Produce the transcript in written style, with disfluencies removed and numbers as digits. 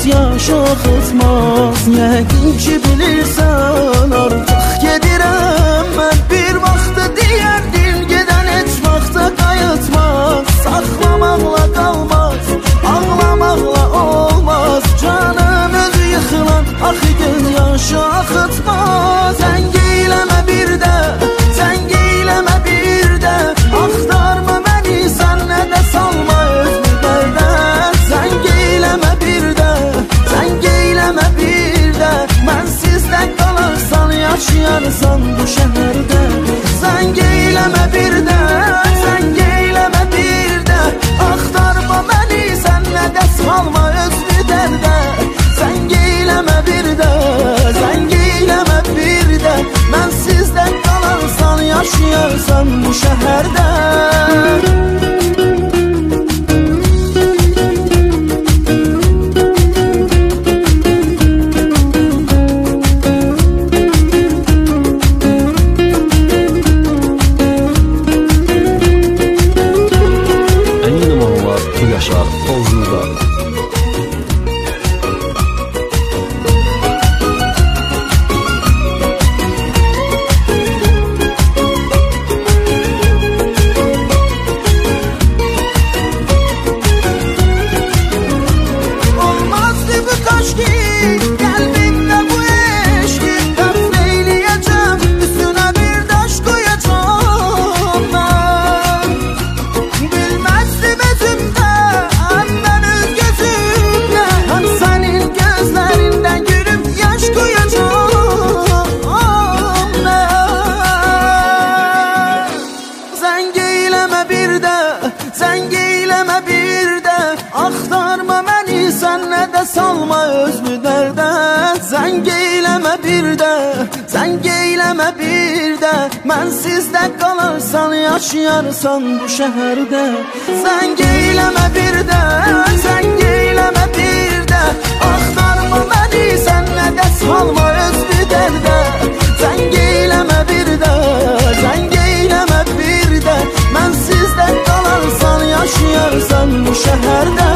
yaş axıtmaz. Yəqin ki bilirsən artıq gedirəm mən. Bir vaxtı deyərdin gedən heç vaxta qayıtmaz. Saxlamaqla qalmaz, ağlamaqla olmaz. Canım özü yıxılan axı göz yaşı axıtmaz. Zəng eyləmə bir də, zəng eyləmə bir də. Axtarma məni sən nə də salma özünü dərdə. Zəng eyləmə bir də, zəng eyləmə bir də. Mənsizdə qalarsan yaşayarsan bu şəhərdə. Zəng eyləmə bir də, zəng eyləmə bir də. Axtarma məni sən nə də salma özünü dərdə. Zəng eyləmə bir də, zəng eyləmə bir də. Mənsizdə qalarsan yaşayarsan bu şəhərdə. Zəng eyləmə bir də, axtarma məni sən nə də salma özünü dərdə. Zəng eyləmə bir də, zəng eyləmə bir də. Mənsizdə qalarsan yaşayarsan bu şəhərdə. Zəng eyləmə bir də, zəng eyləmə bir də. Axtarma məni sən nə də salma özünü dərdə. Zəng eyləmə bir də, zəng eyləmə bir də. Mənsizdə qalarsan yaşayarsan bu şəhərdə.